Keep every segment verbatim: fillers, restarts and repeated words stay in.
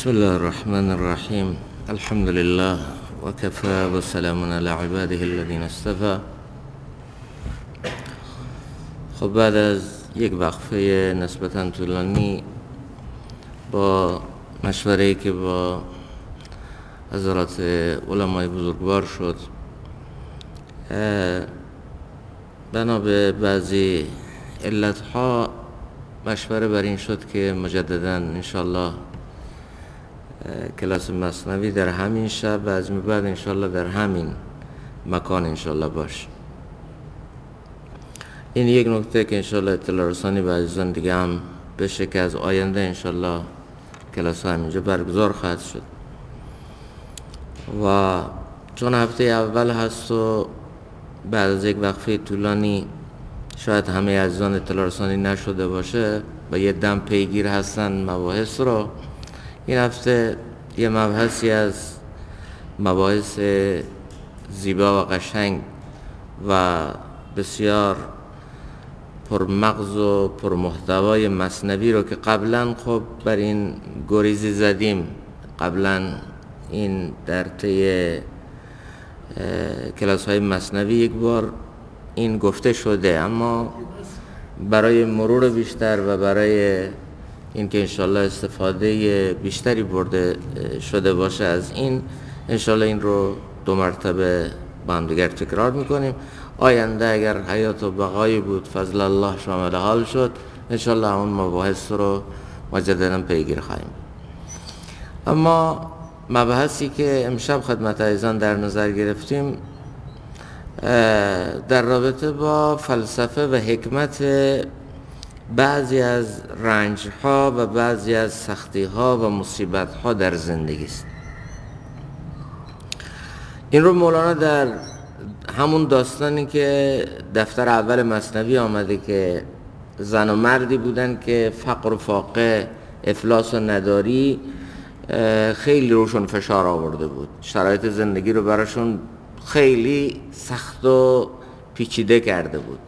بسم الله الرحمن الرحیم. الحمد لله و کفى و سلام علی عباده الذین اصطفى. خب بعد از یک وقفه نسبتاً طولانی با مشوره‌ای که با حضرات علمای بزرگوار شد، بنا به بعضی علتها مشوره بر این شد که مجدداً انشاءالله کلاس مثنوی در همین شب و از بعد انشاءالله در همین مکان انشاءالله باشه. این یک نکته که انشاءالله اطلاع رسانی به عزیزان دیگه هم بشه که از آینده انشاءالله کلاس ها همینجا برگزار خواهد شد. و چون هفته اول هست و بعد از یک وقفه طولانی شاید همه عزیزان اطلاع رسانی نشده باشه و یه دم پیگیر هستن مباحث رو، این هفته یه مبحثی از مباحث زیبا و قشنگ و بسیار پرمغز و پرمحتوای مثنوی رو که قبلا خب بر این گریزی زدیم، قبلا این در طی کلاس های مثنوی یک بار این گفته شده، اما برای مرور بیشتر و برای اینکه انشالله استفاده بیشتری برده شده باشه از این، انشالله این رو دو مرتبه با هم دیگر تکرار میکنیم. آینده اگر حیات و بقایی بود فضل الله شامل حال شد، انشالله اون مباحث رو مجددا پیگیر خواهیم. اما مباحثی که امشب خدمت عزیزان در نظر گرفتیم در رابطه با فلسفه و حکمت بعضی از رنج ها و بعضی از سختی ها و مصیبت ها در زندگی است. این رو مولانا در همون داستانی که دفتر اول مثنوی آمده که زن و مردی بودن که فقر و فاقه، افلاس و نداری خیلی روشون فشار آورده بود، شرایط زندگی رو براشون خیلی سخت و پیچیده کرده بود.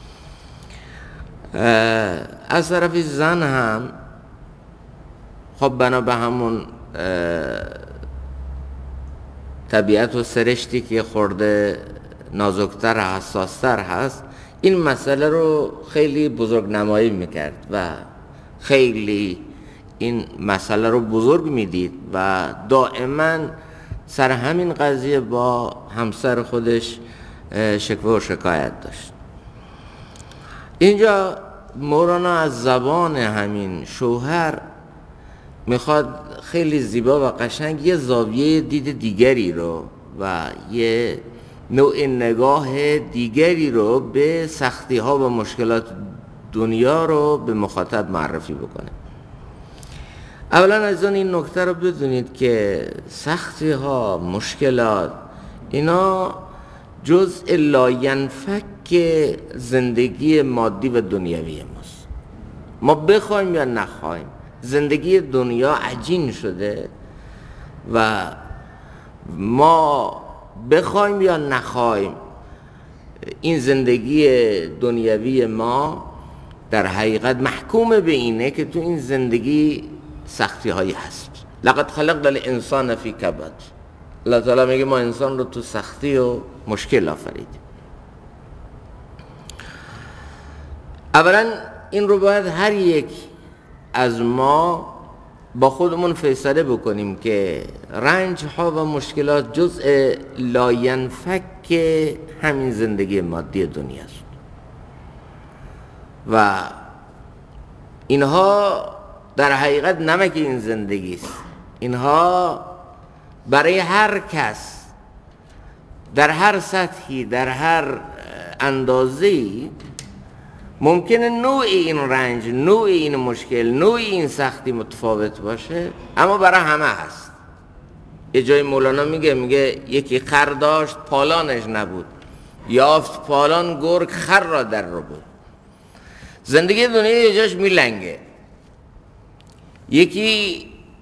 از طرفی زن هم خب بنا به همون طبیعت و سرشتی که خورده نازکتر حساستر هست، این مسئله رو خیلی بزرگ نمایی میکرد و خیلی این مسئله رو بزرگ میدید و دائما سر همین قضیه با همسر خودش شکوه و شکایت داشت. اینجا مولانا از زبان همین شوهر میخواد خیلی زیبا و قشنگ یه زاویه دید دیگری رو و یه نوع نگاه دیگری رو به سختی ها و مشکلات دنیا رو به مخاطب معرفی بکنه. اولا از اون این نکته رو بدونید که سختی ها، مشکلات، اینا جزء لاینفک زندگی مادی و دنیوی ماست. ما بخوایم یا نخوایم زندگی دنیا عجین شده و ما بخوایم یا نخوایم این زندگی دنیوی ما در حقیقت محکوم به اینه که تو این زندگی سختی هایی هست. لقد خلقنا الانسان فی کبد. الله تعالی میگه ما انسان رو تو سختی و مشکل آفریدیم. اولا این رو باید هر یک از ما با خودمون فیصله بکنیم که رنج ها و مشکلات جزء لاینفک همین زندگی مادی دنیاست و اینها در حقیقت نمک این زندگی است. اینها برای هر کس در هر سطحی، در هر اندازه‌ای ممکنه نوع این رنج، نوع این مشکل، نوع این سختی متفاوت باشه، اما برای همه هست. یه جای مولانا میگه میگه یکی خر داشت پالانش نبود، یافت پالان گرگ خر را در رو بود. زندگی دنیا یه جاش میلنگه. یکی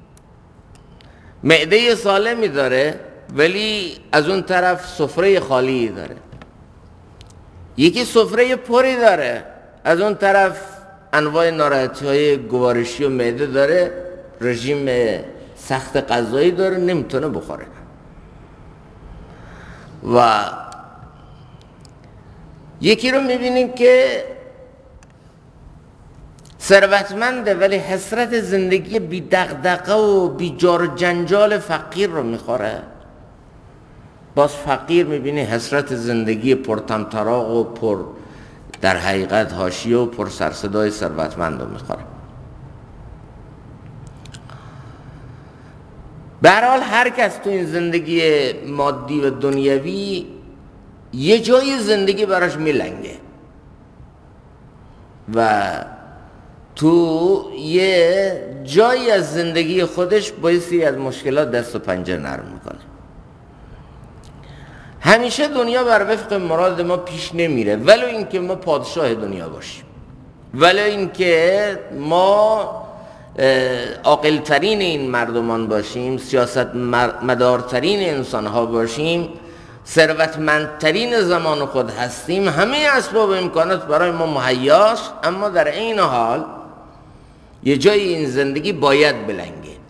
معده سالمی داره ولی از اون طرف سفره خالی داره. یکی سفره پری داره، از اون طرف انواع ناراحتی های گوارشی و معده داره، رژیم سخت غذایی داره نمیتونه بخوره. و یکی رو میبینیم که ثروتمنده ولی حسرت زندگی بی دغدغه و بی جار و جنجال فقیر رو میخوره. باز فقیر میبینی حسرت زندگی پر طمطراق و پر در حقیقت حاشیه و پر سرصدای ثروتمند رو میخوره. به هر حال هر کس تو این زندگی مادی و دنیوی یه جای زندگی براش میلنگه و تو یه جایی از زندگی خودش بایستی از مشکلات دست و پنجه نرم میکنه. همیشه دنیا بر وفق مراد ما پیش نمیره، ولو اینکه ما پادشاه دنیا باشیم، ولو اینکه ما عاقل‌ترین این مردمان باشیم، سیاست مدارترین انسان ها باشیم، ثروتمندترین زمان خود هستیم، همه اسباب امکانات برای ما مهیاست، اما در این حال یه جای این زندگی باید بلنگه.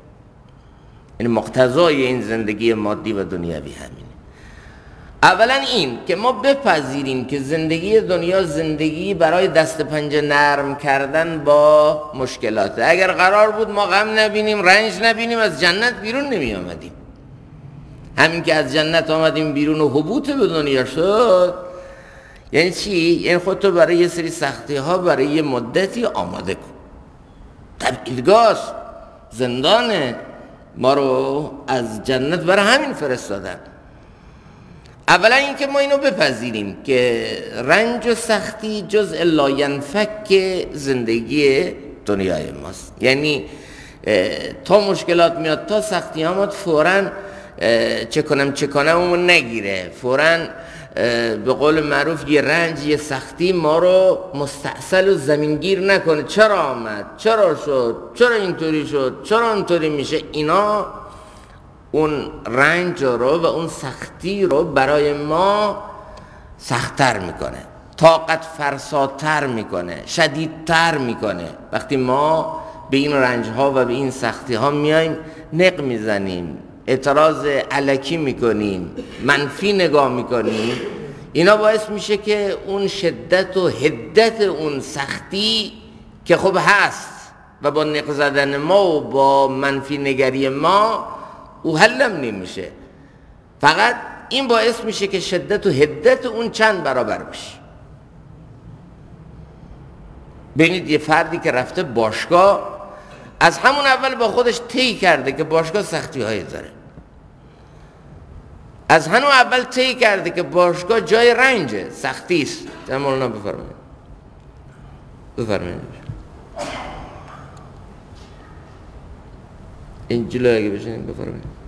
یعنی مقتضای این زندگی مادی و دنیوی همینه. اولا این که ما بپذیریم که زندگی دنیا زندگی برای دست پنجه نرم کردن با مشکلاته. اگر قرار بود ما غم نبینیم، رنج نبینیم، از جنت بیرون نمی آمدیم. همین که از جنت آمدیم بیرون و حبوط به دنیا شد، یعنی چی؟ یعنی خودتو برای یه سری سختی ها برای یه مدتی آماده کن. تبعیدگاه زندان ما رو از جنت برای همین فرستادن. اولا اینکه ما اینو بپذیریم که رنج و سختی جزء لاینفک زندگی دنیای ماست. یعنی تا مشکلات میاد، تا سختی ها میاد، فوراً چه کنم چه کنم اون نگیره، فوراً به قول معروف یه رنج یه سختی ما رو مستعصل و زمینگیر نکنه. چرا آمد؟ چرا شد؟ چرا اینطوری شد؟ چرا اینطوری میشه؟ اینا اون رنج رو و اون سختی رو برای ما سخت‌تر میکنه، طاقت فرساتر میکنه، شدیدتر میکنه. وقتی ما به این رنج ها و به این سختی ها میایم نق میزنیم، اعتراض الکی میکنیم، منفی نگاه میکنیم، اینا باعث میشه که اون شدت و حدت اون سختی که خب هست و با نق زدن ما و با منفی نگری ما او حلم نمیشه، فقط این باعث میشه که شدت و حدت اون چند برابر بشه. ببینید یه فردی که رفته باشگاه، از همون اول با خودش طی کرده که باشگاه سختی هایی داره، از همون اول طی کرده که باشگاه جای رنجه، سختی است. جناب مولانا بفرمایید بفرمایید این جلو اگه بشینید بفرمایید.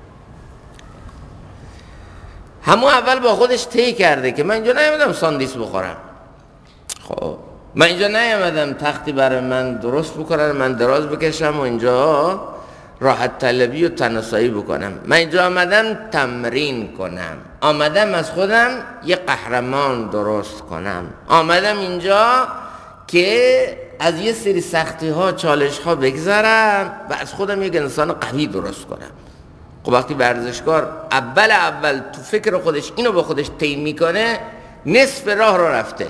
همون اول با خودش طی کرده که من اینجا نیومدم ساندیس بخورم، خب من اینجا نیومدم تختی برای من درست بکنم، من دراز بکشم و اینجا راحت طلبی و تناسایی بکنم. من اینجا آمدم تمرین کنم، آمدم از خودم یه قهرمان درست کنم، آمدم اینجا که از یه سری سختی ها چالش ها بگذرم و از خودم یک انسان قوی درست کنم. خب وقتی ورزشکار اول اول تو فکر خودش اینو با خودش طی میکنه، نصف راه رو رفته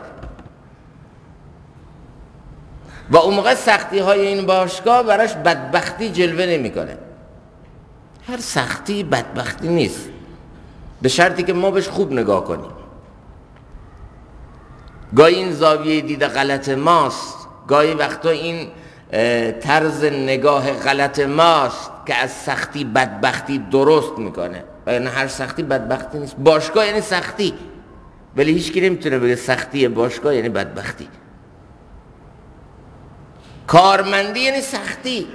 و اون موقع سختی های این باشگاه براش بدبختی جلوه نمیکنه. هر سختی بدبختی نیست، به شرطی که ما بهش خوب نگاه کنیم. گاهی این زاویه دید غلط ماست، گاهی وقتا این طرز نگاه غلط ماست که از سختی بدبختی درست میکنه. و یعنی هر سختی بدبختی نیست. باشگاه یعنی سختی، ولی هیچ کی نمیتونه بگه سختی باشگاه یعنی بدبختی. کارمندی یعنی سختی،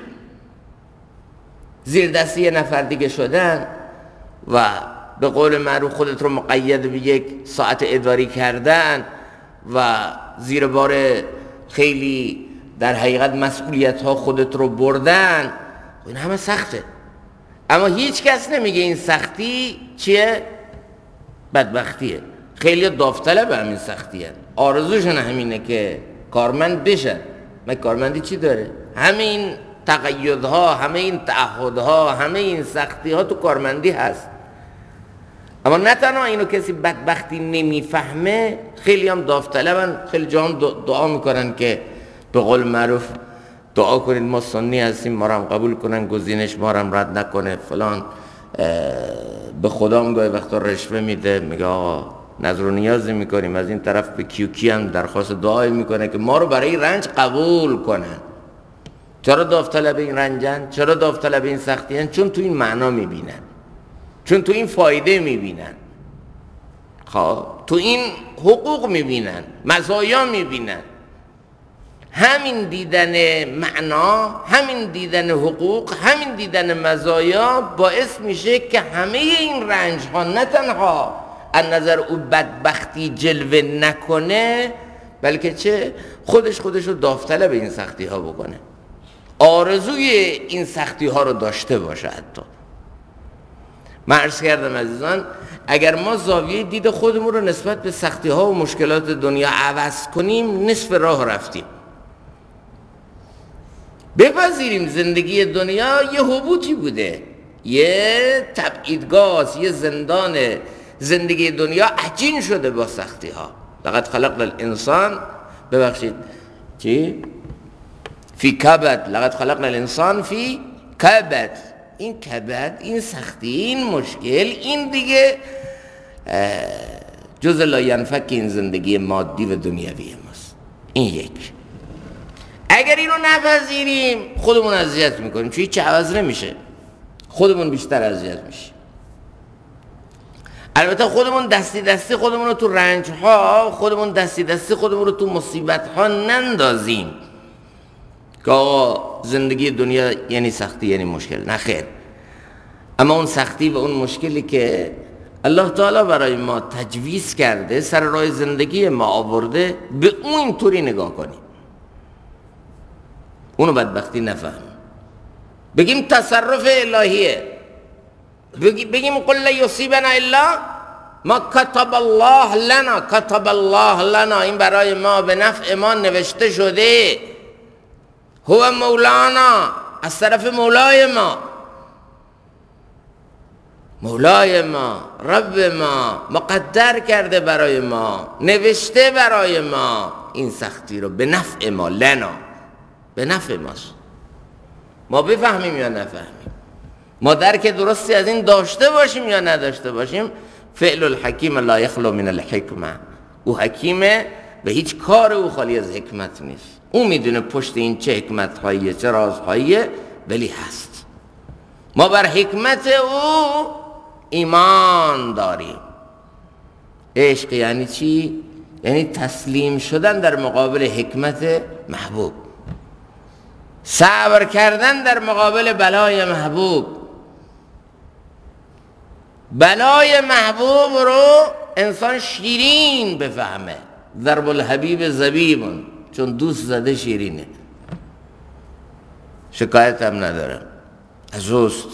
زیر دستی یه نفر دیگه شدن و به قول معروف خودت رو مقید به یک ساعت اداری کردن و زیر بار خیلی در حقیقت مسئولیت ها خودت رو بردن، این همه سخته. اما هیچ کس نمیگه این سختی چیه؟ بدبختیه. خیلی داوطلب همین سختیه، آرزوشون همینه که کارمند بشن. من کارمندی چی داره؟ همین تقیدها، همه این تعهدها، همه این سختی ها تو کارمندی هست. اما نه تنها اینو کسی بدبختی نمیفهمه، خیلی هم داوطلبن، خیلی جا هم دعا میکنن که به قول معروف دعا کنید ما سنی هستیم، ما رو هم قبول کنن، گزینش ما رو هم رد نکنه فلان. به خدا هم گاهی وقتا رشوه میده، میگه آقا نظر و نیازی میکنیم، از این طرف به کیوکی هم درخواست دعایی میکنه که ما رو برای رنج قبول کنن. چرا داوطلب این رنجن؟ چرا داوطلب این سختیان؟ چون تو این معنا میبینن، چون تو این فایده میبینن، خب تو این حقوق میبینن، مزایا میبینن. همین دیدن معنا، همین دیدن حقوق، همین دیدن مزایا باعث میشه که همه این رنج ها نه تنها از نظر او بدبختی جلوه نکنه، بلکه چه خودش خودش رو داوطلب این سختی ها بکنه، آرزوی این سختی ها رو داشته باشه. حتی من عرض کردم عزیزان، اگر ما زاویه دید خودمون رو نسبت به سختی ها و مشکلات دنیا عوض کنیم، نصف راه رفتیم. بپذیریم زندگی دنیا یه حبوطی بوده، یه تبعیدگاه، یه زندان. زندگی دنیا عجین شده با سختی ها. لقد خلقنا الانسان، ببخشید چی؟ فی کبد، لقد خلقنا الانسان فی کبد. این کبد، این سختی، این مشکل، این دیگه جز لا ینفک این زندگی مادی و دنیوی ماست. این یک. اگر اینو نپذیریم خودمون اذیت میکنیم، چون هیچ عوض نمیشه، خودمون بیشتر اذیت میشیم. البته خودمون دستی دستی خودمون رو تو رنج ها، خودمون دستی دستی خودمون رو تو مصیبت ها نندازیم که آقا زندگی دنیا یعنی سختی یعنی مشکل. نه خیر. اما اون سختی و اون مشکلی که الله تعالی برای ما تجویز کرده، سر راه زندگی ما آورده، به اون اینطوری نگاه کنیم، اونو بدبختی نفهم، بگیم تصرف الهیه، بگیم قل لا یصیبنا الا ما کتب الله لنا، کتب الله لنا، این برای ما به نفع ما نوشته شده، هو مولانا، از طرف مولای ما، مولای ما، رب ما مقدر کرده برای ما، نوشته برای ما این سختی رو به نفع ما، لنا، به نفع ماست. ما بفهمیم یا نفهمیم، ما درک درستی از این داشته باشیم یا نداشته باشیم، فعل الحکیم لا یخلو من الحکمه. او حکیمه و هیچ کار او خالی از حکمت نیست. او میدونه پشت این چه حکمت هاییه، چه راز هاییه، ولی هست. ما بر حکمت او ایمان داریم. عشق یعنی چی؟ یعنی تسلیم شدن در مقابل حکمت محبوب، صبر کردن در مقابل بلای محبوب. بلای محبوب رو انسان شیرین بفهمه، ضرب الحبیب زبیبون، چون دوست زده شیرینه، شکایت هم نداره، از اوست.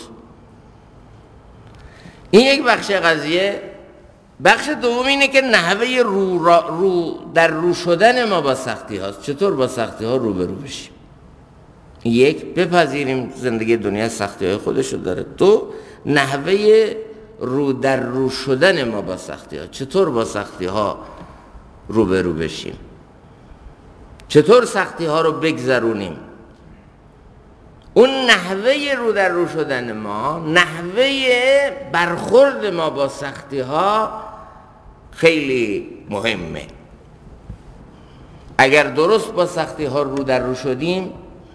این یک بخش قضیه. بخش دوم اینه که نحوه رو, را رو در رو شدن ما با سختی هاست. چطور با سختی ها روبرو بشیم؟ یک، بپذیریم زندگی دنیا سختی های خودشو داره. دو، نحوه رو در رو شدن ما با سختی ها، چطور با سختی ها روبرو بشیم، چطور سختی ها رو بگذرونیم. اون نحوه رو در رو شدن ما، نحوه برخورد ما با سختی ها خیلی مهمه. اگر درست با سختی ها رو در رو شدیم،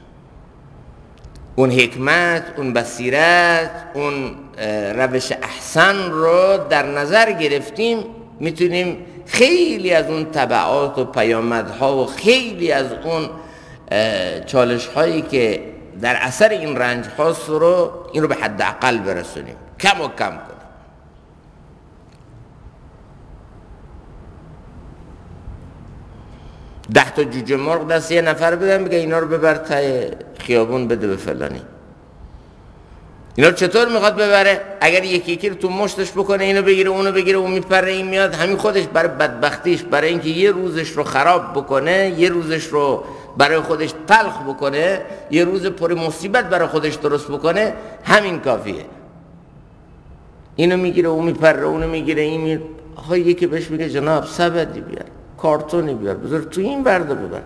اون حکمت، اون بصیرت، اون روش احسن رو در نظر گرفتیم، میتونیم خیلی از اون تبعات و پیامدها و خیلی از اون چالش هایی که در اثر این رنج هاست رو این رو به حد اقل برسونیم، کم و کم کنیم. ده تا جوجه مرغ دست یه نفر بدن، بگه اینا رو ببر ته خیابون بده به فلانی. اینا چطور میخواد ببره؟ اگر یکی یکی رو تو مشتش بکنه، اینو بگیره اونو بگیره، اون میپره این میاد، همین خودش برای بدبختیش، برای اینکه یه روزش رو خراب بکنه، یه روزش رو برای خودش تلخ بکنه، یه روز پر مصیبت برای خودش درست بکنه، همین کافیه. اینو میگیره اون میپره اونو میگیره این می... آخه یکی بهش میگه جناب سبدی بیار، کارتونی بیار، بذار تو این برده ببر.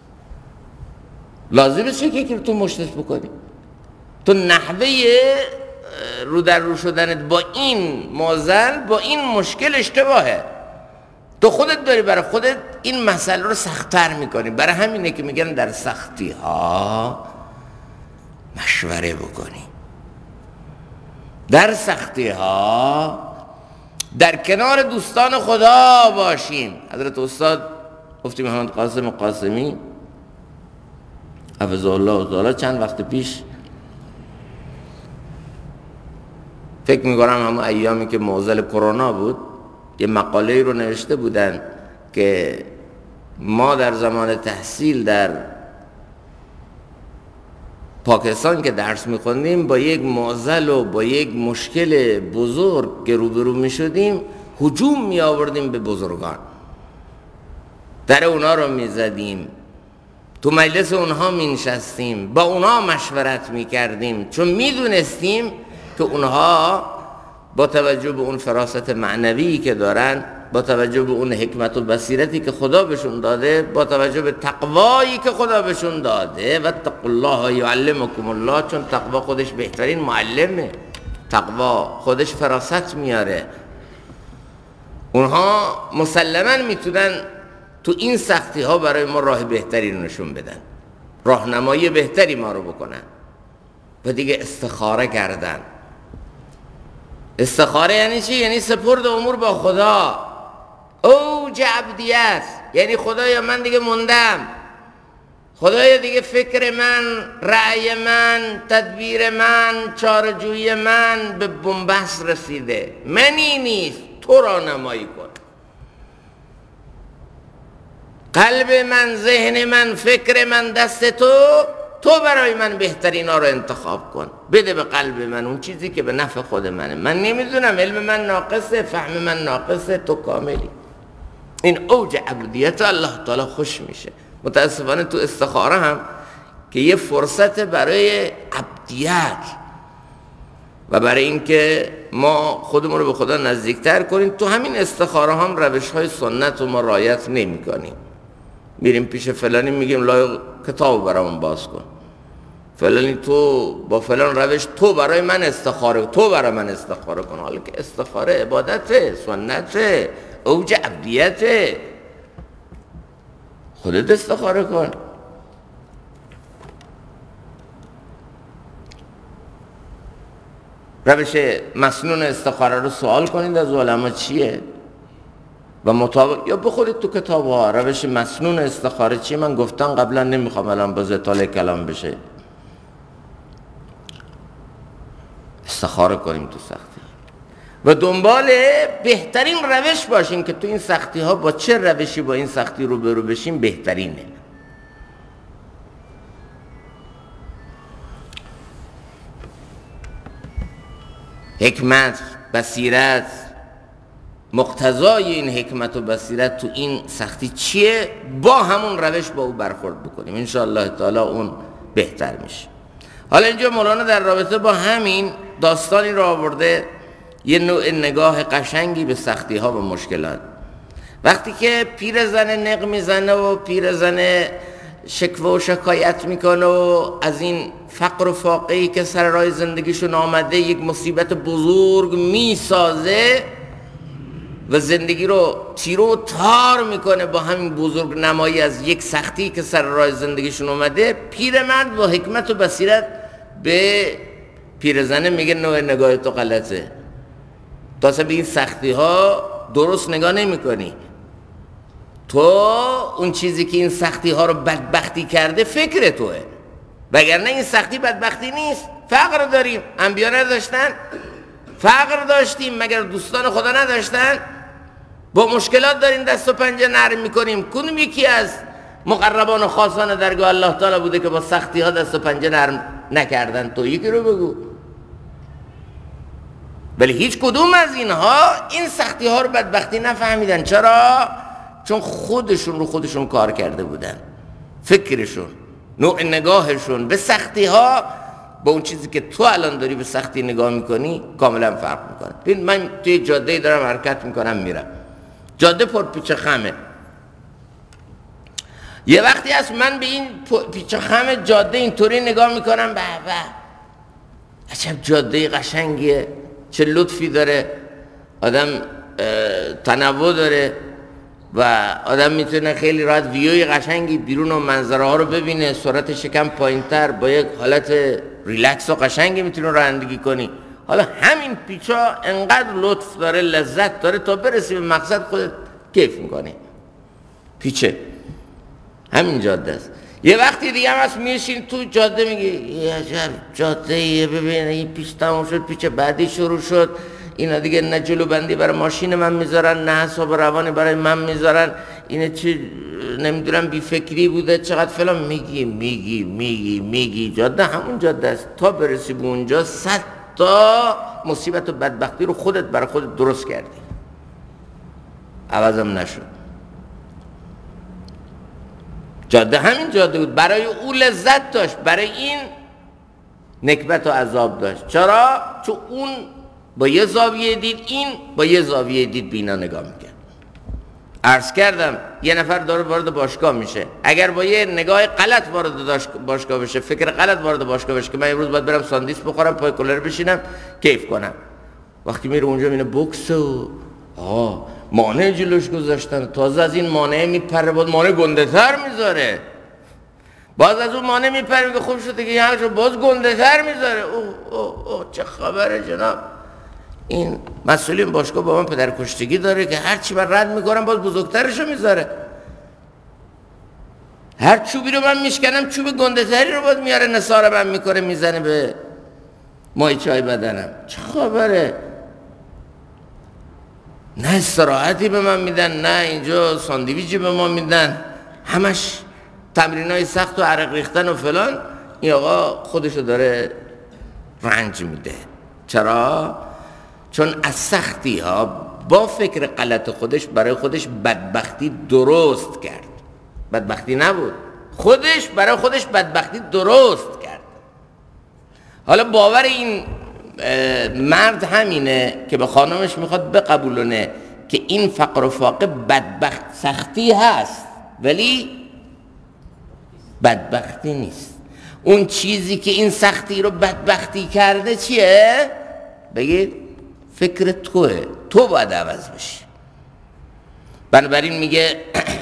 لازمه چه که یکی رو تو مشتش بکنی؟ تو نحوه رو در رو شدنت با این معضل، با این مشکل اشتباهه. تو خودت داری برای خودت این مسئله رو سخت‌تر میکنی. برای همینه که میگن در سختی ها مشوره بکنی، در سختی ها در کنار دوستان خدا باشیم. حضرت استاد مفتی محمد قاسم قاسمی حفظه الله تعالی چند وقت پیش، فکر میکنم همون ایامی که معضل کرونا بود، یه مقاله رو نوشته بودن که ما در زمان تحصیل در پاکستان که درس میخوندیم با یک معضل و با یک مشکل بزرگ که روبرو میشدیم هجوم میآوردیم به بزرگان، در اونا رو میزدیم، تو مجلس اونها مینشستیم، با اونها مشورت میکردیم، چون میدونستیم که اونها با توجه به اون فراست معنوی که دارن، با توجه به اون حکمت و بصیرتی که خدا بهشون داده، با توجه به تقوایی که خدا بهشون داده، و اتقوا الله یعلمکم الله، چون تقوا خودش بهترین معلمه، تقوا خودش فراست میاره. اونها مسلماً میتونن تو این سختی ها برای ما راه بهتری رو نشون بدن، راهنمایی بهتری ما رو بکنن و دیگه استخاره کردن. استخاره یعنی چی؟ یعنی سپرد امور با خدا، اوج عبدیت، یعنی خدایا من دیگه موندم، خدایا دیگه فکر من، رأی من، تدبیر من، چاره‌جویی من به بنبست رسیده، منی نیست، تو راهنمایی کن. قلب من، ذهن من، فکر من دست تو، تو برای من بهترین ها رو انتخاب کن، بده به قلب من اون چیزی که به نفع خود منه. من نمیدونم، علم من ناقصه، فهم من ناقصه، تو کاملی. این اوج عبودیت الله تعالی خوش میشه. متاسفانه تو استخاره هم که یه فرصت برای عبدیت و برای اینکه ما خودمون رو به خدا نزدیکتر کنیم، تو همین استخاره هم روش های سنت رو ما رعایت نمی کنیم. میریم پیش فلانی میگیم لای کتاب برامون باز کن، فلانی تو با فلان روش تو برای من استخاره، تو برای من استخاره کن، حالا که استخاره عبادته، سنته، اوج عبدیته، خودت استخاره کن. روش مسنون استخاره رو سوال کنید از علما چیه و مطابق، یا بخورید تو کتاب ها روش مسنون استخاره چیه. من گفتم قبلا، نمیخوام الان باز اطاله کلام بشه. استخاره کنیم تو سختی و دنبال بهترین روش باشیم که تو این سختی ها با چه روشی با این سختی رو برو بشیم بهترینه. حکمت، بصیرت، مقتضای این حکمت و بصیرت تو این سختی چیه، با همون روش با او برخورد بکنیم، انشاءالله تعالی اون بهتر میشه. حالا اینجا مولانا در رابطه با همین داستانی را آورده، یه نوع نگاه قشنگی به سختی ها و مشکلات. وقتی که پیرزن نق میزنه و پیرزن شکوه و شکایت میکنه و از این فقر و فاقه‌ای که سر راه زندگیشون آمده یک مصیبت بزرگ میسازه و زندگی رو تیرو و تار میکنه با همین بزرگ نمایی از یک سختی که سر راه زندگیشون اومده، پیرمرد با حکمت و بصیرت به پیرزنه میگه نوع نگاه تو غلطه، تو اصلا به این سختی ها درست نگاه نمی کنی، تو اون چیزی که این سختی ها رو بدبختی کرده فکر توه، وگرنه این سختی بدبختی نیست. فقر داریم، انبیا نداشتن؟ فقر داشتیم مگر دوستان خدا نداشتن؟ با مشکلات داریم دست و پنجه نرم میکنیم. کدوم یکی از مقربان و خاصان درگاه الله تعالی بوده که با سختی ها دست و پنجه نرم نکردن؟ تو یکی رو بگو. ولی هیچ کدوم از اینها این سختی ها رو بدبختی نفهمیدن. چرا؟ چون خودشون رو خودشون کار کرده بودن. فکرشون، نوع نگاهشون به سختی ها با اون چیزی که تو الان داری به سختی نگاه میکنی کاملا فرق میکنه. ببین من توی جاده دارم حرکت میکنم میرم، جاده پر پیچ خمه. یه وقتی هست من به این پیچ خم جاده اینطوری نگاه میکنم، به به عجب جاده قشنگیه، چه لطفی داره، آدم تنوع داره و آدم میتونه خیلی راحت ویوی قشنگی بیرون و منظره ها رو ببینه، سرعت شکم پایین تر با یک حالت ریلکس و قشنگی میتونه رانندگی کنی. حالا همین پیچا انقدر لطف داره، لذت داره، تا برسی به مقصد خودت کیف میکنی. پیچه همین جاده است. یه وقتی دیگه هم هست میشین تو جاده میگی یه عجب جاده ایه، ببین این پیچ تمام شد، پیچ بعدی شروع شد، اینا دیگه نه جلو بندی برای ماشین من میذارن نه حساب روانی برای من میذارن، اینه چی نمیدونم بی فکری بوده چقدر فلان. میگی میگی میگی میگی جاده همون جاده است تا برسی به اونجا صد تا مصیبت و بدبختی رو خودت برای خودت درست کردی، عوضم نشد. جاده همین جاده بود، برای او لذت داشت، برای این نکبت و عذاب داشت. چرا؟ چون اون با یه زاویه دید، این با یه زاویه دید بینا نگاه میکرد. عرض کردم یه نفر داره وارد باشگاه میشه، اگر با یه نگاه غلط وارد باشگاه بشه، فکر غلط وارد باشگاه بشه که من امروز باید برم ساندویچ بخورم، پای کولر بشینم کیف کنم، وقتی میره اونجا میبینه بوکس و آه مانع جلوش گذاشتن، تازه از این مانع میپره، باز مانع گنده تر میذاره، باز از اون مانع میپره میگه خوب شده که یه باز گنده تر میذاره. اوه اوه اوه چه خبره جناب، این مسئولین باشگاه با من پدرکشتگی داره که هر چی من رد میکنم باز بزرگترشو میذاره، هر چوبی رو من میشکنم چوب گنده تری رو باز میاره نثار من میکنه میزنه به مایچای بدنم. چه خبره؟ نه استراحتی به من میدن، نه اینجا ساندویچی به ما میدن، همش تمرینای سخت و عرق ریختن و فلان. این آقا خودشو داره رنج میده. چرا؟ چون از سختی ها با فکر غلط خودش برای خودش بدبختی درست کرد. بدبختی نبود، خودش برای خودش بدبختی درست کرد. حالا باور این مرد همینه که به خانمش میخواد بقبولونه که این فقر و فاقه بدبخت سختی هست ولی بدبختی نیست. اون چیزی که این سختی رو بدبختی کرده چیه؟ بگید فکر توه، تو باید عوض بشی. بنابراین میگه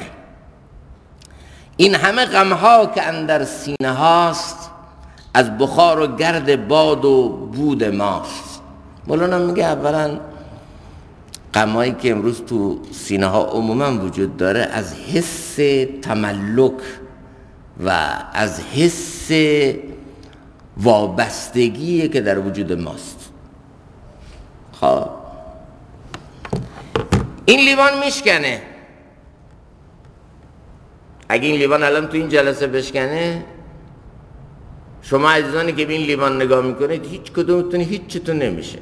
این همه غمها که اندر سینه هاست، از بخار و گرد باد و بود ماست. مولانا میگه اولا غمایی که امروز تو سینه ها عموما وجود داره از حس تملک و از حس وابستگی که در وجود ماست. خب این لیوان میشکنه، اگه این لیوان الان تو این جلسه بشکنه، شما عزیزانی که به این لیوان نگاه میکنید هیچ کدومتون هیچ چیتون نمیشه،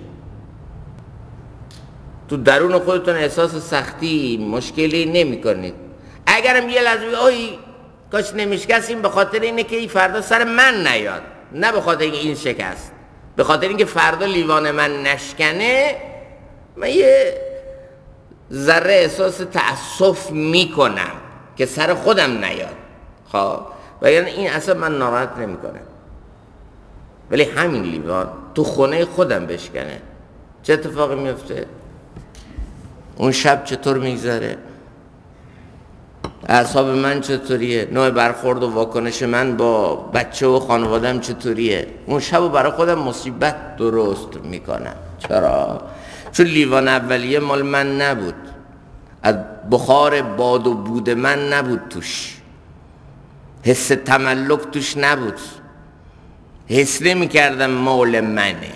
تو درون خودتون احساس سختی مشکلی نمی کنید. اگرم یه لحظه اوی کاش نمیشکست، این به خاطر اینه که این فردا سر من نیاد، نه به خاطر اینکه این شکست، به خاطر اینکه فردا لیوان من نشکنه من یه ذره احساس تأسف میکنم که سر خودم نیاد. خب و یعنی این اصلا من ناراحت نمیکنه، ولی همین لیوان تو خونه خودم بشکنه چه اتفاقی میفته؟ اون شب چطور میگذره؟ اعصاب من چطوریه؟ نوع برخورد و واکنش من با بچه و خانوادم چطوریه؟ اون شب رو برای خودم مصیبت درست میکنم. چرا؟ چون لیوان اولیه مال من نبود، از بخار باد و بود من نبود توش، حس تملک توش نبود، حس نمی کردم مال منه،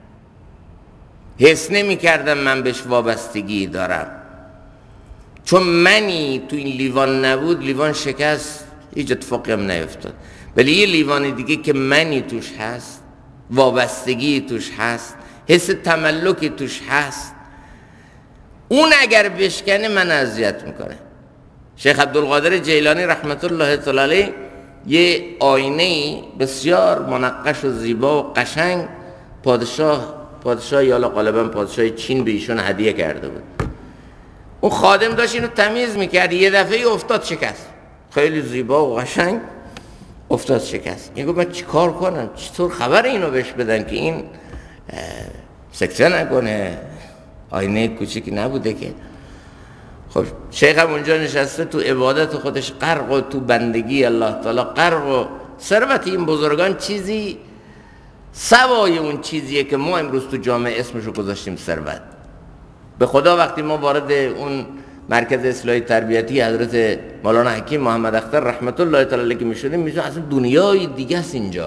حس نمی کردم من بهش وابستگی دارم. چون منی تو این لیوان نبود، لیوان شکست، هیچ اتفاقی هم نیفتاد. ولی یه لیوان دیگه که منی توش هست، وابستگی توش هست، حس تملکی توش هست. اون اگر بشکنه من اذیت میکنه. شیخ عبدالقادر جیلانی رحمت الله تعالی علیه یه آینه بسیار منقش و زیبا و قشنگ پادشاه پادشاه یا غالبا پادشاه چین به ایشون هدیه کرده بود. اون خادم داشت اینو تمیز میکرد، یه دفعه افتاد شکست، خیلی زیبا و قشنگ افتاد شکست. میگه من چیکار کنم، چطور خبر اینو بهش بدن که این سکته نکنه، آینه کوچیکی نبوده که. خب شیخ هم اونجا نشسته تو عبادت خودش غرق و تو بندگی الله تعالی غرق و ثروت این بزرگان چیزی سوای اون چیزیه که ما امروز تو جامعه اسمشو گذاشتیم ثروت. به خدا وقتی ما وارد اون مرکز اصلاحی تربیتی حضرت مولانا حکیم محمد اختر رحمت الله تعالی علیه که میشدیم میشدیم اصلا دنیای دیگه است اینجا.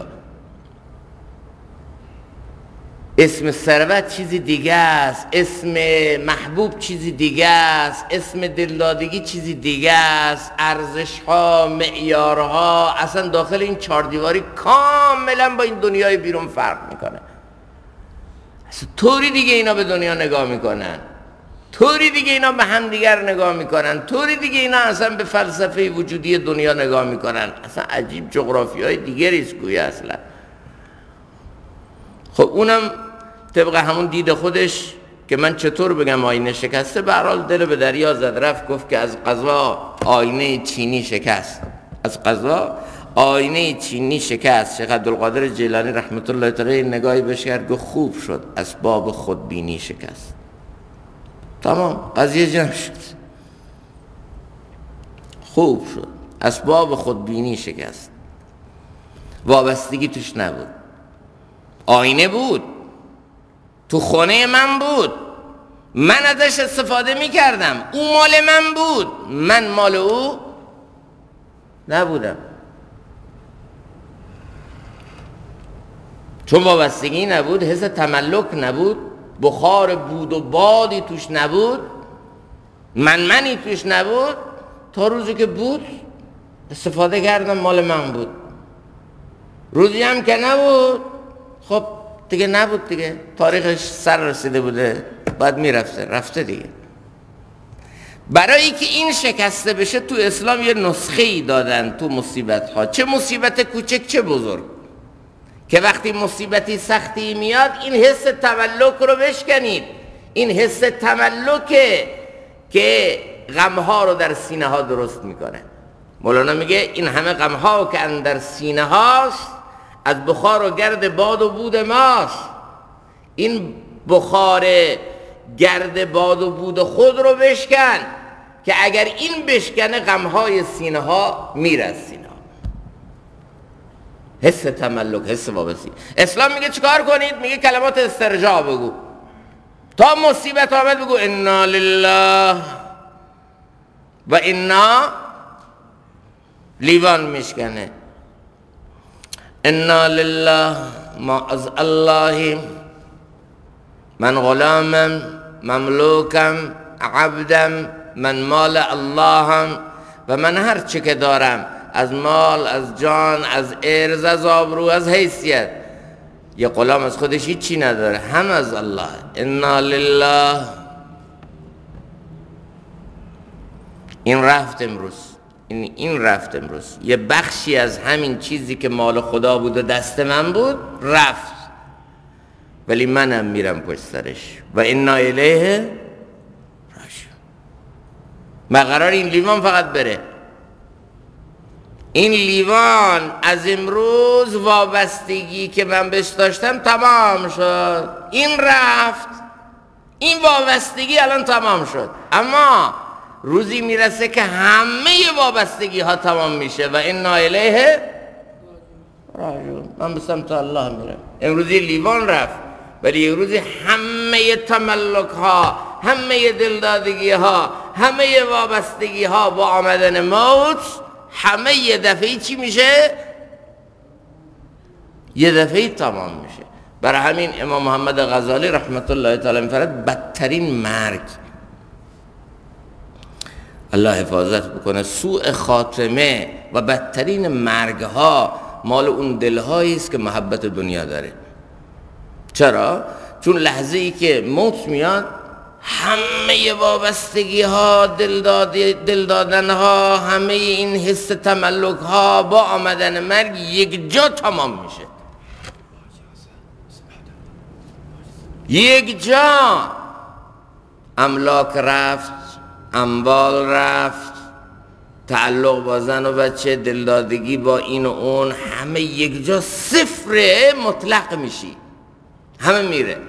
اسم ثروت چیزی دیگه است، اسم محبوب چیزی دیگه است، اسم دلدادگی چیزی دیگه است، ارزش ها، معیارها اصلا داخل این چهار دیواری کاملا با این دنیای بیرون فرق میکنه. اصلا طوری دیگه اینا به دنیا نگاه میکنن، طوری دیگه اینا به همدیگر نگاه میکنن، طوری دیگه اینا اصلا به فلسفه وجودی دنیا نگاه میکنن. اصلا عجیب جغرافی های دیگری است گویا اصلا. خب اونم طبق همون دید خودش که من چطور بگم آینه شکسته، به هر حال دل به دریا زد، رفت گفت که از قضا آینه چینی شکست، از قضا آینه چینی شکست. شیخ عبدالقادر جیلانی رحمت الله تعالی نگاهی بهش کرد گفت خوب شد، اسباب خودبینی شکست. تمام، قضیه جمع شد، خوب شد، اسباب خودبینی شکست. وابستگی توش نبود، آینه بود، تو خونه من بود، من ازش استفاده می کردم، او مال من بود، من مال او نبودم. چون وابستگی نبود، حس تملک نبود، بخار بود و بادی توش نبود، من منی توش نبود، تا روزی که بود استفاده کردم، مال من بود. روزی هم که نبود خب دیگه نبود دیگه، تاریخش سر رسیده بوده، بعد میرفته، رفته دیگه. برای که این شکسته بشه تو اسلام یه نسخه ای دادن تو مصیبت ها، چه مصیبت کوچک چه بزرگ، که وقتی مصیبتی سختی میاد این حس تملک رو بشکنید. این حس تملکه که غمها رو در سینه ها درست میکنه. مولانا میگه این همه غمها که اندر سینه هاست، از بخار و گرد باد و بود ماست. این بخار گرد باد و بود خود رو بشکن که اگر این بشکنه غمهای سینه ها میره از سینه ها. حس تملک، حس وابستگی. اسلام میگه چیکار کنید؟ میگه کلمات استرجاع بگو، تا مصیبت آمد بگو انا لله و انا، لیوان میشکنه، انا لله ما از الله، من غلامم، مملوکم، عبدم، من مال اللهم، و من هر چه که دارم از مال، از جان، از عرض، از آبرو، از حیثیت، یه غلام از خودش هیچی نداره، هم از الله. انا لله. این رفت امروز، این این رفت امروز، یه بخشی از همین چیزی که مال خدا بود و دست من بود رفت، ولی منم میرم پشت سرش. و انا الیه راجعون. ما قرار این لیوان فقط بره، این لیوان از امروز وابستگی که من بهش داشتم تمام شد، این رفت، این وابستگی الان تمام شد. اما روزی میرسه که همه وابستگی ها تمام میشه. و انا الیه راجعون. من به سمت الله میرم. امروزی لیوان رفت، ولی یه روزی همه تملک ها، همه دلدادگی ها، همه وابستگی ها با آمدن موت همه یه دفعی چی میشه؟ یه دفعی تمام میشه. برای همین امام محمد غزالی رحمت الله تعالی میفرماید بدترین مرگ، الله حفاظت بکنه، سوء خاتمه و بدترین مرگ ها مال اون دلهایی است که محبت دنیا داره. چرا؟ چون لحظه ای که موت میاد همه وابستگی ها، دل, دل دادن ها، همه این حس تملک ها با آمدن مرگ یک جا تمام میشه. یک جا املاک رفت، اموال رفت، تعلق با زن و بچه، دلدادگی با این و اون، همه یک جا صفر مطلق میشی، همه میره.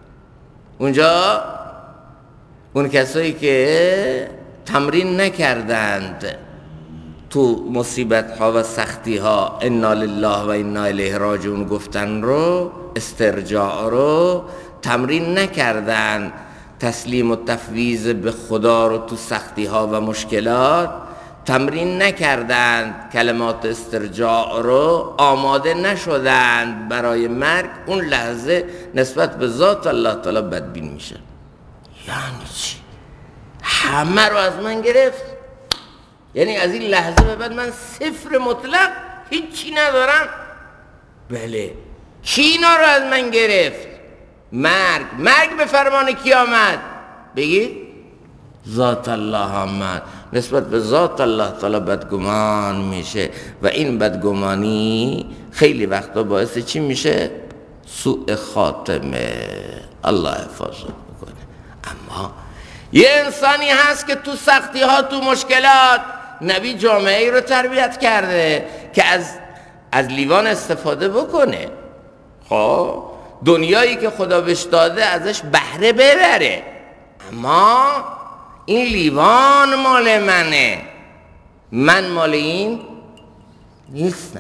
اونجا اون کسایی که تمرین نکردند تو مصیبت ها و سختی ها انا لله و انا الیه راجعون گفتن رو، استرجاع رو تمرین نکردند، تسلیم و تفویض به خدا رو تو سختی ها و مشکلات تمرین نکردند، کلمات استرجاع رو آماده نشدند برای مرگ، اون لحظه نسبت به ذات الله تعالی بدبین میشه. یعنی چی؟ همه رو از من گرفت، یعنی از این لحظه به بعد من صفر مطلق هیچی ندارم. بله، کی اینا رو از من گرفت؟ مرگ. مرگ به فرمان کی آمد؟ بگید ذات الله آمد. نسبت به ذات الله تعالی بدگمان میشه و این بدگمانی خیلی وقتا باعث چی میشه؟ سوء خاتمه. الله حفاظت بکنه. اما یه انسانی هست که تو سختی ها، تو مشکلات، نبی جامعه ای رو تربیت کرده که از از لیوان استفاده بکنه. خب دنیایی که خدا بهش داده ازش بهره ببره، اما این لیوان مال منه، من مال این نیستم.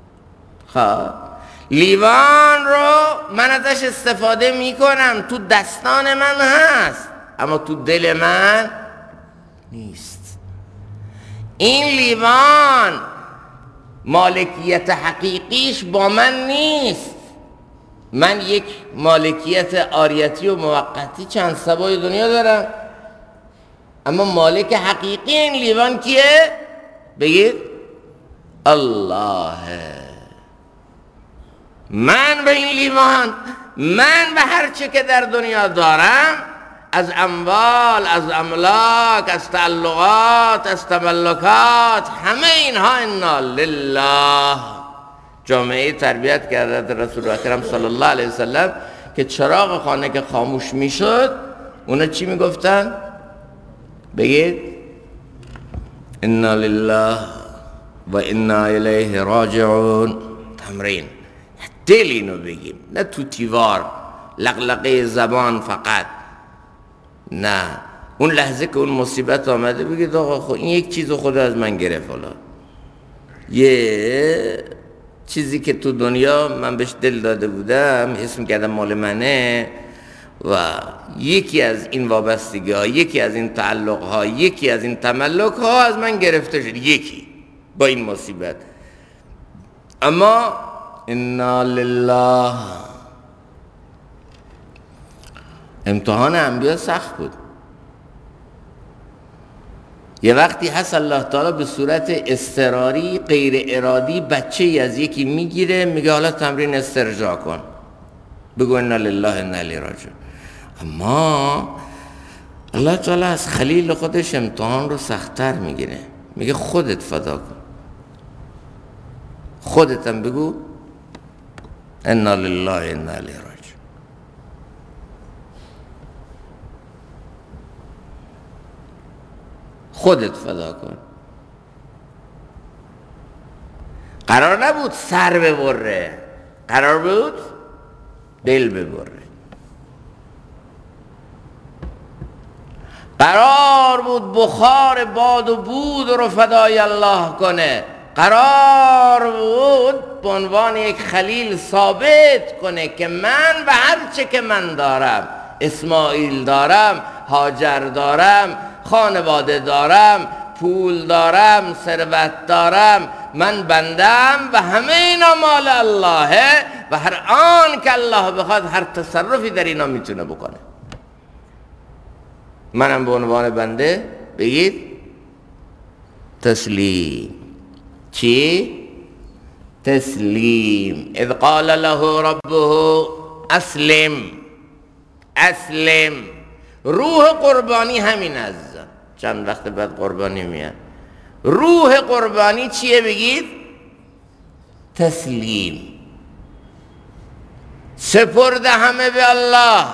خب لیوان رو من ازش استفاده میکنم، تو دستان من هست اما تو دل من نیست. این لیوان مالکیت حقیقیش با من نیست. من یک مالکیت عاریتی و موقتی چند سبای دنیا دارم، اما مالک حقیقی این لیوان کیه؟ بگید الله. من به این لیوان، من به هر چه که در دنیا دارم، از اموال، از املاک، از تعلقات، از تملکات، همه اینها انا لله. جامعه تربیت کرده رسول اکرم صلی الله علیه وسلم که چراغ خانه که خاموش میشد اونا چی میگفتن؟ بگید انا لله و انا الیه راجعون. تمرین دل اینو بگیم، نه تو تیوار لقلقه زبان فقط. نه، اون لحظه که اون مصیبت آمده بگید آقا خب این یک چیز خدا از من گرفت، حالا یه چیزی که تو دنیا من بهش دل داده بودم، حس می‌کردم مال منه و یکی از این وابستگی ها، یکی از این تعلق ها، یکی از این تملک ها از من گرفته شد، یکی با این مصیبت. اما انا لله. امتحان انبیا سخت بود. یه وقتی هست الله تعالی به صورت اضطراری غیر ارادی بچه ای از یکی میگیره، میگه حالا تمرین استرجاع کن، بگو انا لله انا الیه راجعون. اما الله تعالی از خلیل خودش امتحان رو سخت‌تر میگیره، میگه خودت فدا کن، خودتم بگو انا لله انا الیه راجعون. خودت فدا کن. قرار نبود سر ببره، قرار بود دل ببره. قرار بود بخار باد و بود رو فدای الله کنه. قرار بود به عنوان یک خلیل ثابت کنه که من به هر چه که من دارم، اسماعیل دارم، هاجر دارم، خانواده دارم، پول دارم، ثروت دارم، من بندم و همه اینا مال اللهه و هر آن که الله بخواد هر تصرفی در اینا میتونه بکنه. منم به عنوان بنده بگید تسلیم. چی؟ تسلیم. اذ قال له ربه اسلم. اسلم. روح قربانی همین عزیزان. چند وقت بعد قربانی میاد. روح قربانی چیه بگید؟ تسلیم، سپرده همه به الله.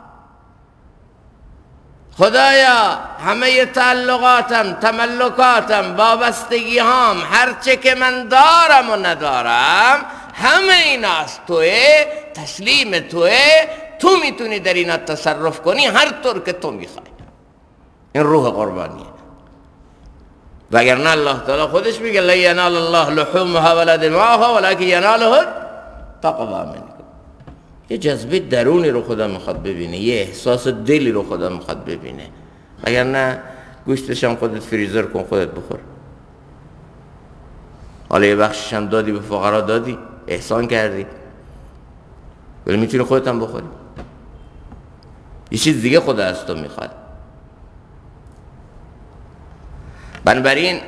خدایا همه تعلقاتم، تملکاتم، وابستگی هم، هرچه که من دارم و ندارم همه این از توه، تسلیم توه، تو میتونی در اینا تصرف کنی هر طور که تو میخوای. این روح قربانیه. وگرنه الله تعالی خودش میگه لا ینال الله لحومها ولا دماغها ولکن یناله تقوا منکم. یه جذبه درونی رو خدا میخواد ببینه، یه احساس دلی رو خدا میخواد ببینه. وگرنه گوشتش هم خودت فریزر کن خودت بخور. حالا یه بخشش هم دادی به فقرا، دادی احسان کردی، ولی میتونی خودت هم بخوری. یه چیز دیگه خدا از تو میخواد. بنابراین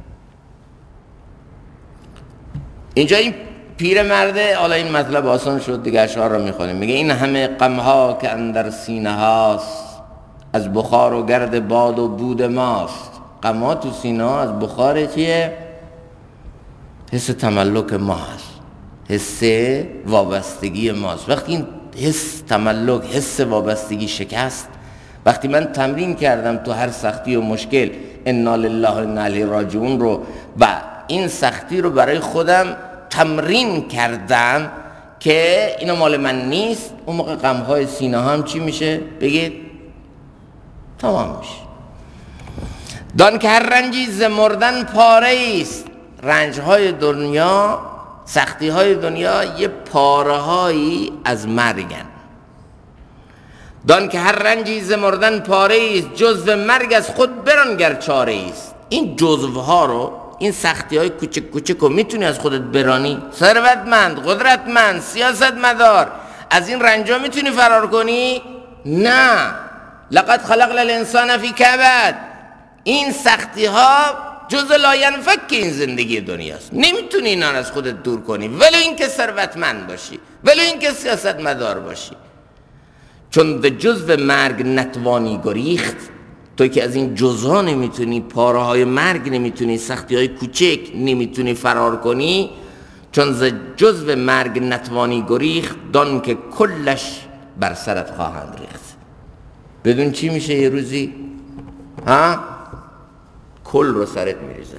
اینجا این پیر مرده، حالا این مطلب آسان شد دیگه، اشعار رو میخونیم. میگه این همه غمها که اندر سینه هاست، از بخار و گرد باد و بود ماست. غمها تو سینه ها از بخار چیه؟ حس تملک ما هست، حس وابستگی ماست. وقتی این حس تملک، حس وابستگی شکست، وقتی من تمرین کردم تو هر سختی و مشکل انا لله و انا الیه راجعون رو و این سختی رو برای خودم تمرین کردم که اینا مال من نیست، اون موقع غمهای سینه هم چی میشه؟ بگید تمام میشه. دان که هر رنجی ز مردن پاره است. رنجهای دنیا، سختیهای دنیا یه پاره هایی از مرگن. دان که هر رنجی ز مردن پاره است، جزو مرگ از خود بران گر چاره است. این جزوها رو، این سختی های کوچک کوچک رو میتونی از خودت برانی؟ ثروتمند، قدرتمند، سیاستمدار، از این رنجا میتونی فرار کنی؟ نه. لقد خلقنا الانسان فی کبد. این سختی ها جزء لاینفک این زندگی دنیاست، نمیتونی اینا از خودت دور کنی، ولی اینکه ثروتمند باشی، ولی اینکه سیاستمدار باشی. چون به جزء مرگ نتوانی گریخت، تو که از این جزها نمیتونی، پاره های مرگ نمیتونی، سختی های کوچک نمیتونی فرار کنی، چون ز جزء مرگ نتوانی گریخت، دان که کلش بر سرت خواهند ریخت. بدون چی میشه یه روزی؟ ها؟ کل رو سرت میریزه.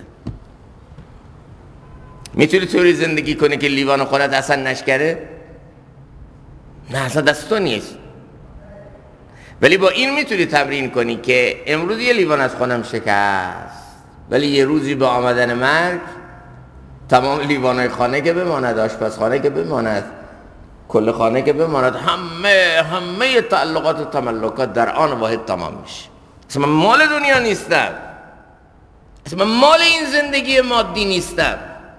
میتونی طوری زندگی کنی که لیوان خودت اصلا نشکره؟ نه، اصلا دست تو نیست. ولی با این میتونی تمرین کنی که امروز یه لیوان از خونم شکست، ولی یه روزی به آمدن مرگ تمام لیوانای خانه که بماند، آشپزخانه که بماند، کل خانه که بماند، همه همه تعلقات و تملکات در آن واحد تمام میشه. اصلا من مال دنیا نیستم، اصلا من مال این زندگی مادی نیستم.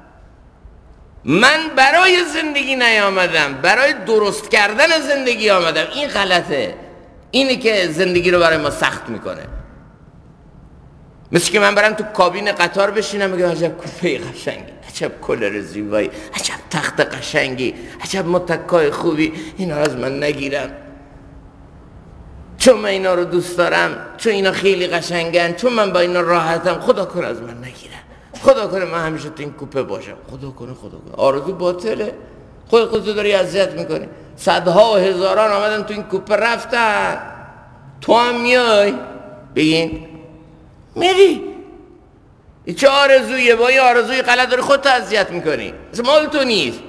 من برای زندگی نیامدم، برای درست کردن زندگی آمدم. این غلطه. اینی که زندگی رو برای ما سخت میکنه. مثل که من برم تو کابین قطار بشینم بگم عجب کوپه قشنگی، عجب کولر زیبایی، عجب تخت قشنگی، عجب متکای خوبی، اینا رو از من نگیرم، چون من اینا رو دوست دارم، چون اینا خیلی قشنگن، چون من با اینا راحتم، خدا کنه از من نگیرم، خدا کنه من همیشه تو این کوپه باشم، خدا کنه خدا کنه. آرزو باطله. خود خودتو داری اذیت میکنی. صدها و هزاران آمدن تو این کوپه رفتن، تو هم میای بگین میری. این چه آرزویه؟ با این آرزوی غلط داری خودتو اذیت میکنی، اصلا مال تو نیست.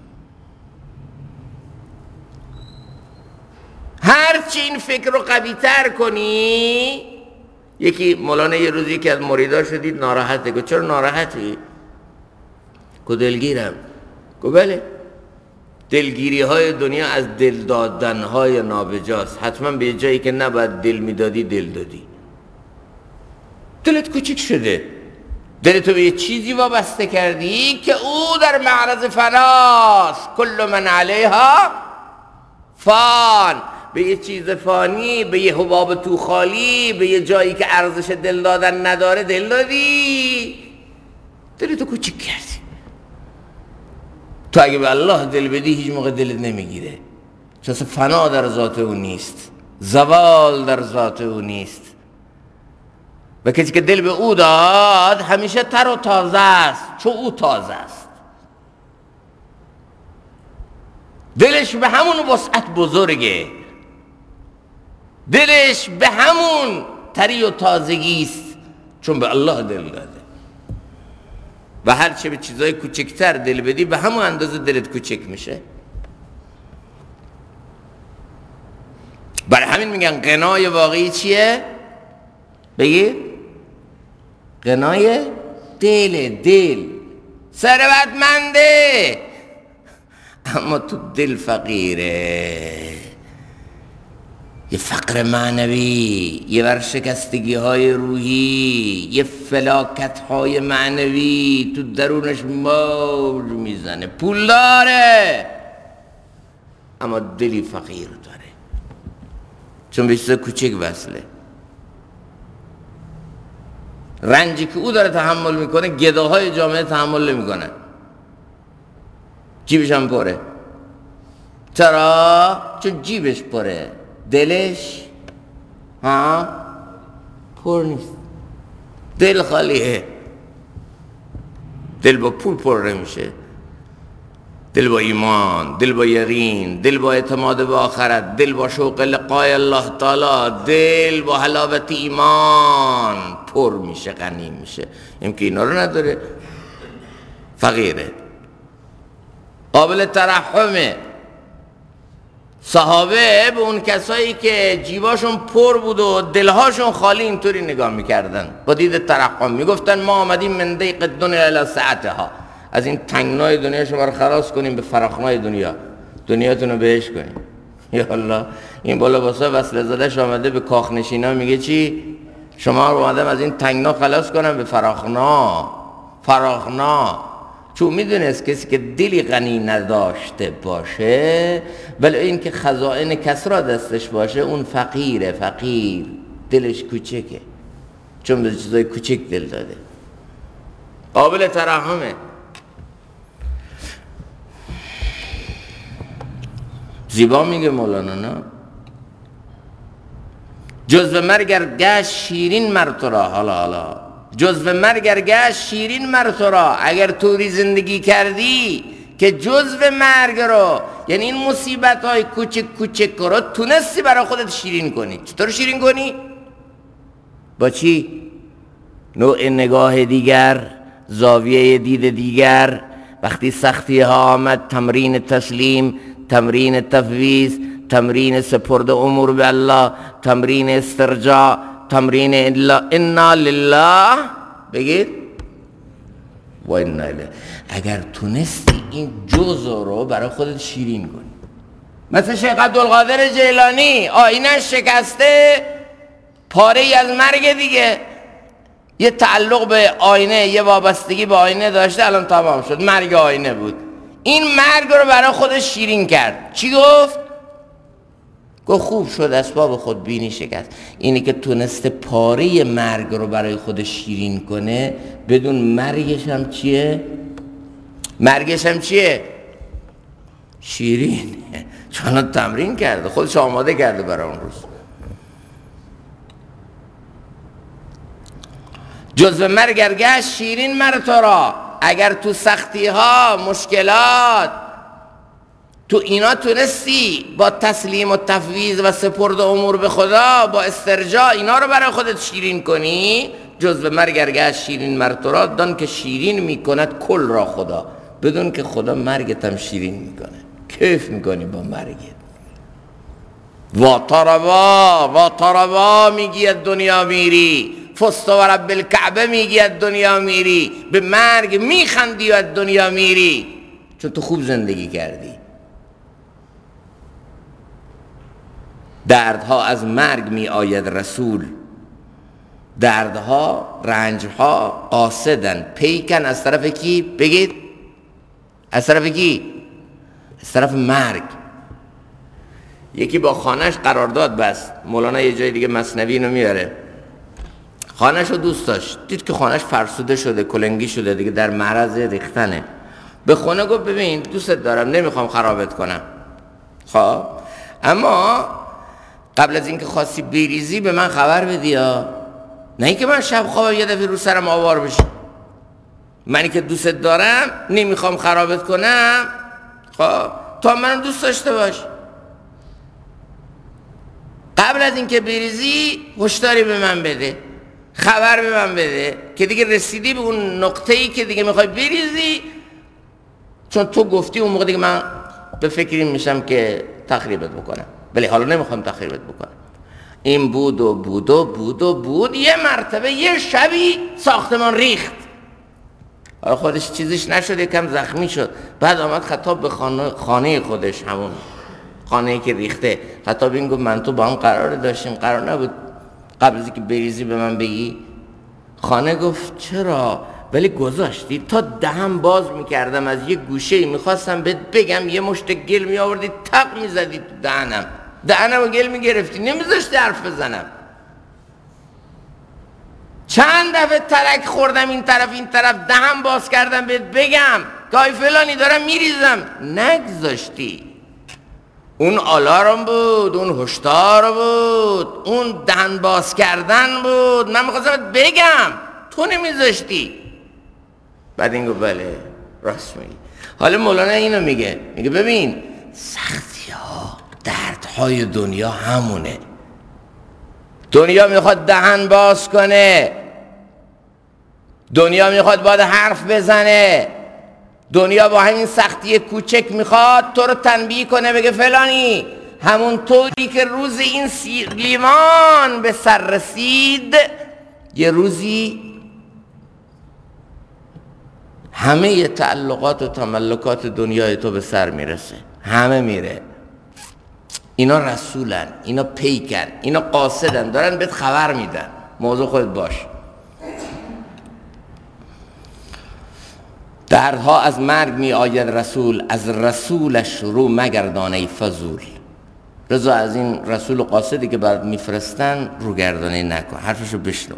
هرچی این فکر رو قوی تر کنی. یکی مولانا یه روز یکی از مریدا شدید ناراحته، گفت چرا ناراحتی؟ گفت دلگیرم. گفت بله، دلگیری های دنیا از دل دادن های نابجاست. حتما به جایی که نباید دل میدادی دل دادی. دلت کوچیک شده، دلتو به یه چیزی وابسته کردی که او در معرض فناست. کل من علیها فان. به یه چیز فانی، به یه حباب تو خالی، به یه جایی که ارزش دل دادن نداره دل دادی، دلتو کوچیک کردی. تو اگه به الله دل بدی هیچ موقع دلت نمیگیره. چون فنا در ذات او نیست، زوال در ذات او نیست. و کسی که دل به او داد همیشه تر و تازه است، چون او تازه است. دلش به همون وسعت بزرگه، دلش به همون تری و تازگی است، چون به الله دل داده. و هرچه به چیزای کوچکتر دل بدی به همون اندازه دلت کوچک میشه. برای همین میگن غنای واقعی چیه؟ بگید. غنای دل. دل ثروتمنده اما تو دل فقیره، یه فقر معنوی، یه ورشکستگی های روحی، یه فلاکت های معنوی تو درونش موج میزنه. پول داره اما دلی فقیر داره، چون به چیز کوچک وصله. رنجی که او داره تحمل میکنه گداهای جامعه تحمل نمیکنن، جیبش هم پره. چرا؟ چون جیبش پره، دلش ها پر نیست. دل خالیه. دل با پول پر نمیشه، دل با ایمان، دل با یقین، دل با اعتماد به آخرت، دل با شوق لقای الله تعالی، دل با حلاوت ایمان پر میشه، غنی میشه. این که اینا رو نداره فقیره، قابل ترحمه. صحابه به اون کسایی که جیباشون پر بود و دلهاشون خالی اینطوری نگاه میکردن، با دید ترحم میگفتن ما آمدیم من ضیق الدنیا الی سعتها، از این تنگنای دنیا شما رو خلاص کنیم به فراخنای دنیا، دنیاتون رو بهش کنیم. یا الله، این بالا باسا وصل زدهش آمده به کاخ نشینا میگه چی؟ شما رو آمدم از این تنگنا خلاص کنم به فراخنا. فراخنا چون میدونست کسی که دلی غنی نداشته باشه، ولی این که خزائن کسرا دستش باشه، اون فقیره. فقیر دلش کوچکه، چون به چیزای کوچک دل داده، قابل ترحمه. زیبا میگه مولانا، نه جزو مرگر گشت شیرین مرترا. حالا حالا جزو مرگر گشت شیرین مرترا، اگر توری زندگی کردی که جزو مرگ رو، یعنی این مصیبت های کوچک کوچک رو تونستی برای خودت شیرین کنی. چطور شیرین کنی؟ با چی؟ نوع نگاه دیگر، زاویه دید دیگر. وقتی سختی ها آمد، تمرین تسلیم، تمرین تفویض، تمرین سپرد امور به الله، تمرین استرجاع، تمرین انا لله. بگید و انا الیه. اگر تونستی این جزء رو برای خودت شیرین کنی، مثل شیخ عبدالقادر جیلانی آینه‌اش شکسته، پاره ای از مرگ دیگه، یه تعلق به آینه، یه وابستگی به آینه داشته، الان تمام شد، مرگ آینه بود. این مرگ رو برای خودش شیرین کرد. چی گفت؟ گفت خوب شد اسباب خودبینی شکست. اینی که تونسته پاره مرگ رو برای خودش شیرین کنه، بدون مرگش هم چیه؟ مرگش هم چیه؟ شیرین. چون تمرین کرده، خودش آماده کرده برای اون روز. جزو مرگ گشت شیرین مرترا، اگر تو سختی ها، مشکلات، تو اینا تونستی با تسلیم و تفویض و سپرد امور به خدا، با استرجاع اینا رو برای خودت شیرین کنی، جزو مرگ گشت شیرین مرترا، دان که شیرین میکند کل را خدا، بدون که خدا مرگت هم شیرین میکنه. کیف میکنی با مرگت. واتربا واتربا میگی از دنیا میری، فست و رب الکعبه میگی از دنیا میری، به مرگ میخندی و از دنیا میری، چون تو خوب زندگی کردی. دردها از مرگ می آید رسول، دردها، رنجها قاصدن، پیکن از طرف کی؟ بگید از طرف کی؟ از طرف مرگ. یکی با خانهش قرارداد بست، مولانا یه جای دیگه مثنوی اینو میاره، خانهش رو دوست داشت، دید که خانهش فرسوده شده، کلنگی شده دیگه، در معرض ریختنه. به خونه گفت ببین دوستت دارم، نمیخوام خرابت کنم. خب اما قبل از اینکه خواستی بریزی به من خبر بدی یا نه اینکه من شب خوابم یه دفعه رو سرم آوار بشه. منی که دوست دارم نمیخوام خرابت کنم، خب تا منو دوست داشته باش. قبل از اینکه بریزی هشداری به من بده، خبر به من بده که دیگه رسیدی به اون نقطه‌ای که دیگه میخوای بریزی، چون تو گفتی اون موقع دیگه من به فکری میشم که تخریبت بکنم. ولی حالا نمیخوام تخریبت بکنم. این بود و بود و بود و بود یه مرتبه یه شبی ساختمان ریخت. حالا خودش چیزش نشد، یکم زخمی شد. بعد آمد خطاب به خانه, خانه خودش، همون خانه‌ای که ریخته، خطاب این گفت من تو با هم قرار داشتیم، قرار نبود قبل از اینکه بریزی به من بگی. خانه گفت چرا؟ ولی گذاشتی تا دهم باز میکردم از یه گوشه میخواستم بهت بگم، یه مشت گل میآوردی تق میزدی تو دهنم، دهنم و گل میگرفتی، نمیذاشتی حرف بزنم. چند دفعه ترک خوردم این طرف این طرف، دهم باز کردم بهت بگم گای فلانی دارم میریزم، نگذاشتی. اون آلارم بود، اون هشدار بود، اون دهن باز کردن بود، من میخواستم بگم تو نمیذاشتی. بعد این گفت بله راست میگی. حالا مولانا اینو میگه، میگه ببین سختی ها دردهای دنیا همونه. دنیا میخواد دهن باز کنه، دنیا میخواد باید حرف بزنه، دنیا با همین سختی کوچک میخواد تو رو تنبیه کنه، بگه فلانی همون طوری که روز این لیوان به سر رسید یه روزی همه تعلقات و تملکات دنیای تو به سر میرسه، همه میره. اینا رسولن، اینا پیکن، اینا قاصدن، دارن بهت خبر میدن، موضوع خودت باش. دردها از مرگ می آید رسول، از رسولش رو مگردان ای فضول. رضا از این رسول و قاصدی که برات میفرستن رو گردانه نکن، حرفشو بشنو.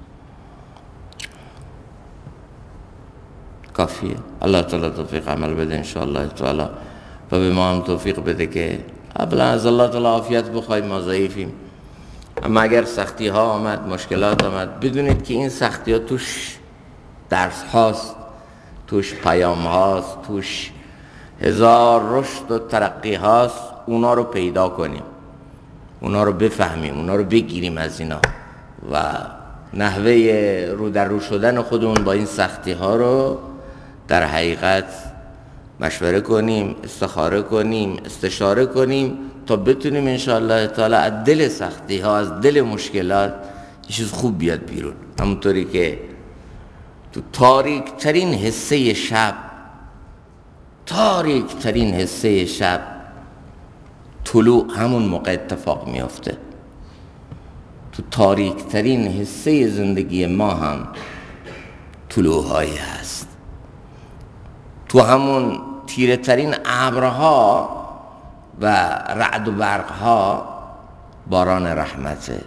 کافیه. الله تعالی توفیق عمل بده انشاءالله تعالی، و به ما هم توفیق بده که اولا از الله تعالی عافیت بخوایم، ما ضعیفیم. اما اگر سختی ها آمد، مشکلات آمد، بدونید که این سختی ها توش درس هاست، توش پیام هاست، توش هزار رشد و ترقی هاست. اونا رو پیدا کنیم، اونا رو بفهمیم، اونا رو بگیریم از اینا و نحوه رو در رو شدن خودمون با این سختی ها رو در حقیقت مشوره کنیم، استخاره کنیم، استشاره کنیم تا بتونیم انشاءالله تعالی از دل سختی ها، از دل مشکلات یه چیز خوب بیاد بیرون. همونطوری که تو تاریک ترین حصه شب، تاریک ترین حصه شب طلوع همون موقع اتفاق میافته. تو تاریک ترین حصه زندگی ما هم طلوع هایی هست. تو همون تیره ترین ابرها و رعد و برق ها باران رحمته.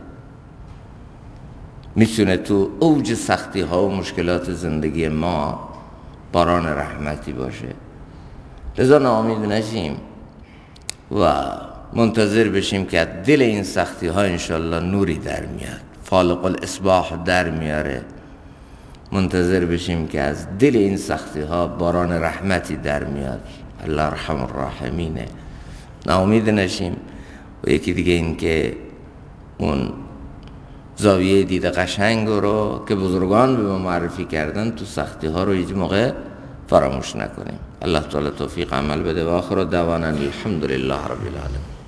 میتونه تو اوج سختی ها و مشکلات زندگی ما باران رحمتی باشه. لذا ناامید نشیم و منتظر بشیم که از دل این سختی ها انشالله نوری در میاد، فالق الاصباح در میاره. منتظر بشیم که از دل این سختی ها باران رحمتی در میاد. الله ارحم الراحمینه. ناامید نشیم. و یکی دیگه این که اون زاویه دید قشنگ رو که بزرگان به ما معرفی کردن تو سختی ها رو یه موقع فراموش نکنیم. الله تعالی توفیق عمل بده و آخر دعوانا الحمدلله رب العالمین.